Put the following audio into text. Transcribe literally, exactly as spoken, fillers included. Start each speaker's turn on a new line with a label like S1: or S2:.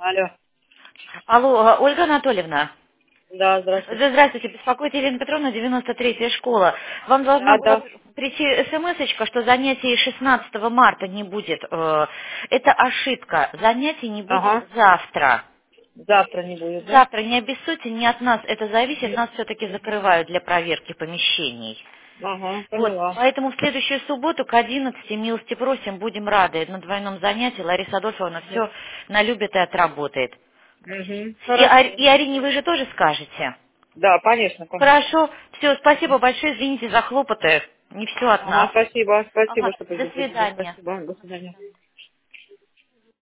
S1: Алло.
S2: Алло, а, Ольга Анатольевна.
S1: Да, здравствуйте.
S2: Да, здравствуйте, беспокоит Елена Петровна, девяносто третья школа. Вам должна
S1: Да,
S2: была
S1: да.
S2: прийти смс-очка, что занятий шестнадцатого марта не будет. Э, Это ошибка. Занятий не будет
S1: Ага.
S2: завтра.
S1: Завтра не будет, да?
S2: Завтра не обессудьте, не от нас это зависит, нас все-таки закрывают для проверки помещений.
S1: Ага,
S2: Вот,
S1: поняла.
S2: поэтому в следующую субботу к одиннадцати милости просим, будем рады на двойном занятии. Лариса Адольфовна все налюбит и отработает.
S1: Угу.
S2: И, Ар-
S1: Хорошо.
S2: и Арине вы же тоже скажете?
S1: Да, конечно, конечно.
S2: Хорошо. Все, спасибо большое. Извините за хлопоты. Не все от
S1: Ага,
S2: нас.
S1: спасибо, спасибо,
S2: Ага.
S1: что
S2: До
S1: предупредили.
S2: свидания.
S1: Спасибо, до свидания.